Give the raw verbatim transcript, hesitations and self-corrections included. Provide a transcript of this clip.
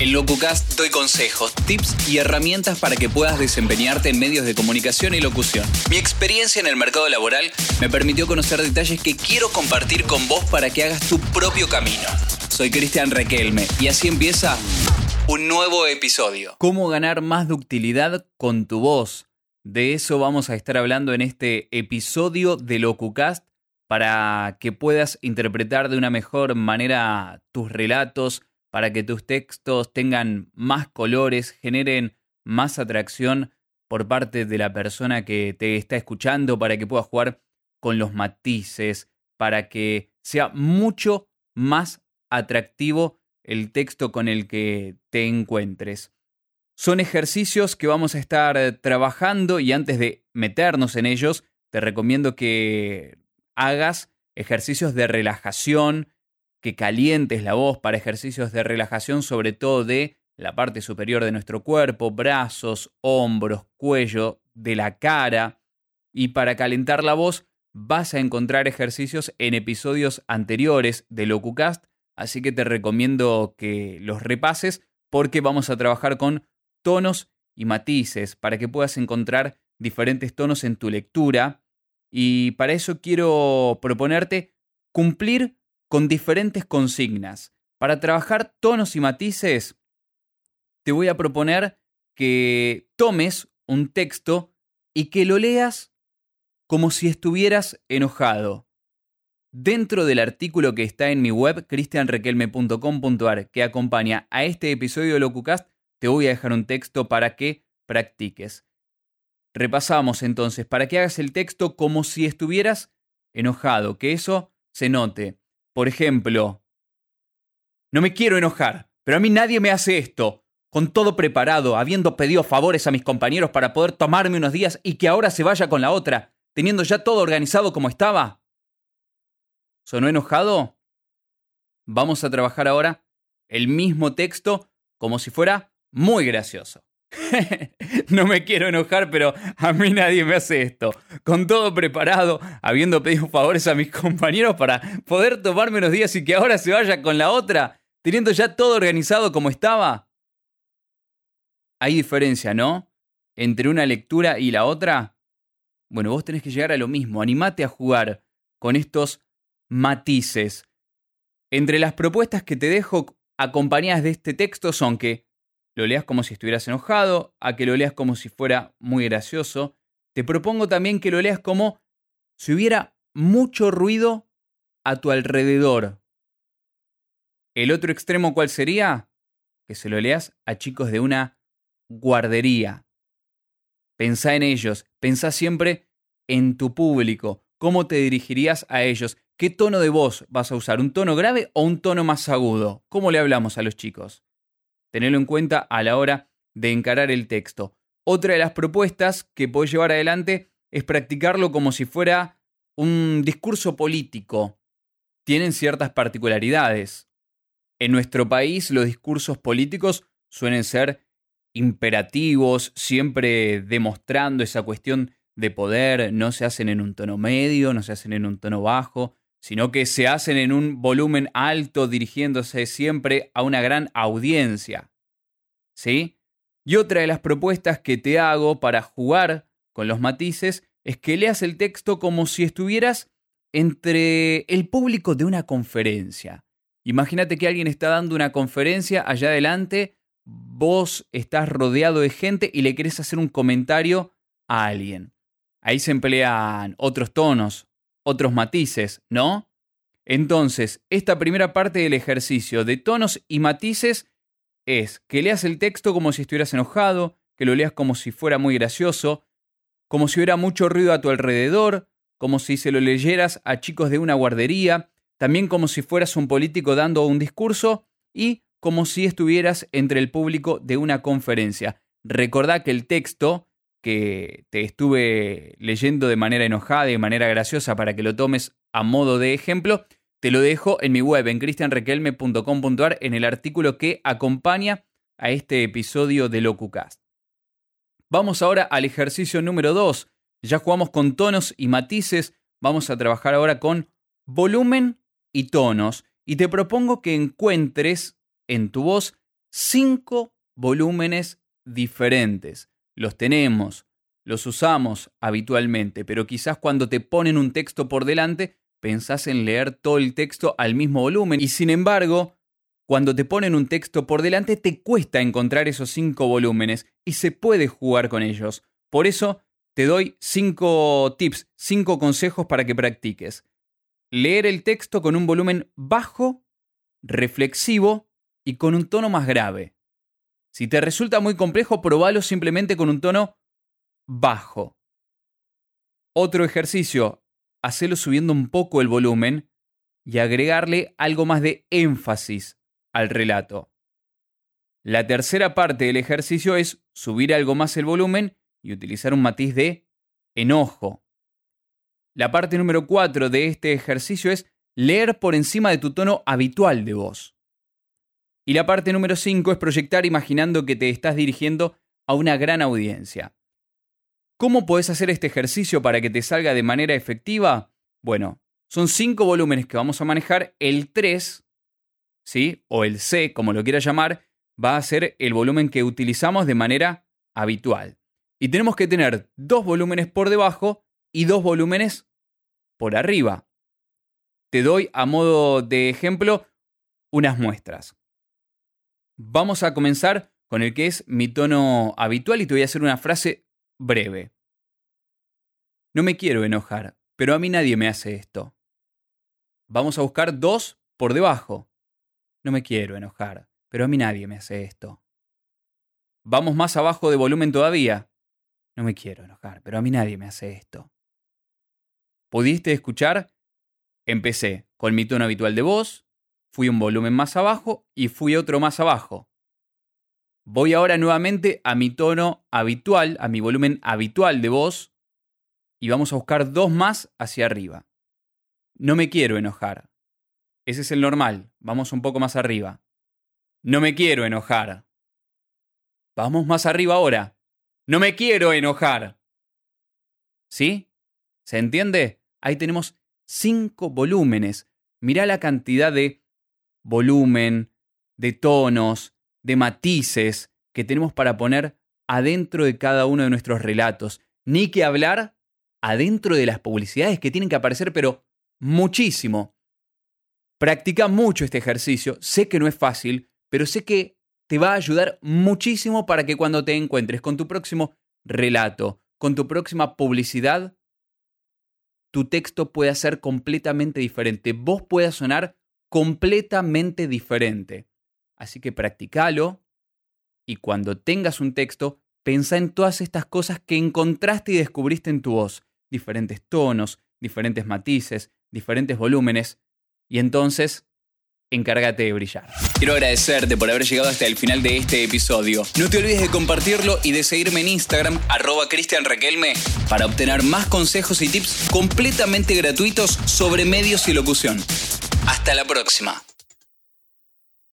En LocuCast doy consejos, tips y herramientas para que puedas desempeñarte en medios de comunicación y locución. Mi experiencia en el mercado laboral me permitió conocer detalles que quiero compartir con vos para que hagas tu propio camino. Soy Cristian Requelme y así empieza un nuevo episodio. ¿Cómo ganar más ductilidad con tu voz? De eso vamos a estar hablando en este episodio de LocuCast para que puedas interpretar de una mejor manera tus relatos, para que tus textos tengan más colores, generen más atracción por parte de la persona que te está escuchando, para que puedas jugar con los matices, para que sea mucho más atractivo el texto con el que te encuentres. Son ejercicios que vamos a estar trabajando y antes de meternos en ellos, te recomiendo que hagas ejercicios de relajación, que calientes la voz para ejercicios de relajación, sobre todo de la parte superior de nuestro cuerpo, brazos, hombros, cuello, de la cara. Y para calentar la voz vas a encontrar ejercicios en episodios anteriores de LocuCast, así que te recomiendo que los repases porque vamos a trabajar con tonos y matices para que puedas encontrar diferentes tonos en tu lectura. Y para eso quiero proponerte cumplir con diferentes consignas. Para trabajar tonos y matices, te voy a proponer que tomes un texto y que lo leas como si estuvieras enojado. Dentro del artículo que está en mi web, cristian requelme punto com punto a r, que acompaña a este episodio de LocuCast, te voy a dejar un texto para que practiques. Repasamos entonces, para que hagas el texto como si estuvieras enojado, que eso se note. Por ejemplo, no me quiero enojar, pero a mí nadie me hace esto. Con todo preparado, habiendo pedido favores a mis compañeros para poder tomarme unos días y que ahora se vaya con la otra, teniendo ya todo organizado como estaba. ¿Sonó enojado? Vamos a trabajar ahora el mismo texto como si fuera muy gracioso. No me quiero enojar, pero a mí nadie me hace esto. Con todo preparado, habiendo pedido favores a mis compañeros para poder tomarme unos días y que ahora se vaya con la otra, teniendo ya todo organizado como estaba. Hay diferencia, ¿no? Entre una lectura y la otra. Bueno, vos tenés que llegar a lo mismo. Animate a jugar con estos matices. Entre las propuestas que te dejo acompañadas de este texto son que lo leas como si estuvieras enojado, a que lo leas como si fuera muy gracioso. Te propongo también que lo leas como si hubiera mucho ruido a tu alrededor. ¿El otro extremo cuál sería? Que se lo leas a chicos de una guardería. Pensá en ellos, pensá siempre en tu público. ¿Cómo te dirigirías a ellos? ¿Qué tono de voz vas a usar? ¿Un tono grave o un tono más agudo? ¿Cómo le hablamos a los chicos? Tenelo en cuenta a la hora de encarar el texto. Otra de las propuestas que podés llevar adelante es practicarlo como si fuera un discurso político. Tienen ciertas particularidades. En nuestro país los discursos políticos suelen ser imperativos, siempre demostrando esa cuestión de poder. No se hacen en un tono medio, no se hacen en un tono bajo, sino que se hacen en un volumen alto, dirigiéndose siempre a una gran audiencia. ¿Sí? Y otra de las propuestas que te hago para jugar con los matices es que leas el texto como si estuvieras entre el público de una conferencia. Imagínate que alguien está dando una conferencia allá adelante, vos estás rodeado de gente y le querés hacer un comentario a alguien. Ahí se emplean otros tonos, otros matices, ¿no? Entonces, esta primera parte del ejercicio de tonos y matices es que leas el texto como si estuvieras enojado, que lo leas como si fuera muy gracioso, como si hubiera mucho ruido a tu alrededor, como si se lo leyeras a chicos de una guardería, también como si fueras un político dando un discurso y como si estuvieras entre el público de una conferencia. Recordá que el texto que te estuve leyendo de manera enojada y de manera graciosa para que lo tomes a modo de ejemplo, te lo dejo en mi web, en cristian requelme punto com punto a r, en el artículo que acompaña a este episodio de LocuCast. Vamos ahora al ejercicio número dos. Ya jugamos con tonos y matices, vamos a trabajar ahora con volumen y tonos. Y te propongo que encuentres en tu voz cinco volúmenes diferentes. Los tenemos, los usamos habitualmente, pero quizás cuando te ponen un texto por delante, pensás en leer todo el texto al mismo volumen. Y sin embargo, cuando te ponen un texto por delante, te cuesta encontrar esos cinco volúmenes y se puede jugar con ellos. Por eso, te doy cinco tips, cinco consejos para que practiques. Leer el texto con un volumen bajo, reflexivo y con un tono más grave. Si te resulta muy complejo, probalo simplemente con un tono bajo. Otro ejercicio, hacelo subiendo un poco el volumen y agregarle algo más de énfasis al relato. La tercera parte del ejercicio es subir algo más el volumen y utilizar un matiz de enojo. La parte número cuatro de este ejercicio es leer por encima de tu tono habitual de voz. Y la parte número cinco es proyectar imaginando que te estás dirigiendo a una gran audiencia. ¿Cómo podés hacer este ejercicio para que te salga de manera efectiva? Bueno, son cinco volúmenes que vamos a manejar. El tres, ¿sí? O el C, como lo quieras llamar, va a ser el volumen que utilizamos de manera habitual. Y tenemos que tener dos volúmenes por debajo y dos volúmenes por arriba. Te doy a modo de ejemplo unas muestras. Vamos a comenzar con el que es mi tono habitual y te voy a hacer una frase breve. No me quiero enojar, pero a mí nadie me hace esto. Vamos a buscar dos por debajo. No me quiero enojar, pero a mí nadie me hace esto. Vamos más abajo de volumen todavía. No me quiero enojar, pero a mí nadie me hace esto. ¿Pudiste escuchar? Empecé con mi tono habitual de voz, fui un volumen más abajo y fui otro más abajo. Voy ahora nuevamente a mi tono habitual, a mi volumen habitual de voz, y vamos a buscar dos más hacia arriba. No me quiero enojar. Ese es el normal. Vamos un poco más arriba. No me quiero enojar. Vamos más arriba ahora. No me quiero enojar. ¿Sí? ¿Se entiende? Ahí tenemos cinco volúmenes. Mirá la cantidad de volumen, de tonos, de matices que tenemos para poner adentro de cada uno de nuestros relatos. Ni que hablar adentro de las publicidades que tienen que aparecer, pero muchísimo. Practica mucho este ejercicio. Sé que no es fácil, pero sé que te va a ayudar muchísimo para que cuando te encuentres con tu próximo relato, con tu próxima publicidad, tu texto pueda ser completamente diferente. Vos puedas sonar completamente diferente. Así que practicalo y cuando tengas un texto, pensá en todas estas cosas que encontraste y descubriste en tu voz. Diferentes tonos, diferentes matices, diferentes volúmenes. Y entonces, encárgate de brillar. Quiero agradecerte por haber llegado hasta el final de este episodio. No te olvides de compartirlo y de seguirme en Instagram, arroba Cristian Raquelme, para obtener más consejos y tips completamente gratuitos sobre medios y locución. Hasta la próxima.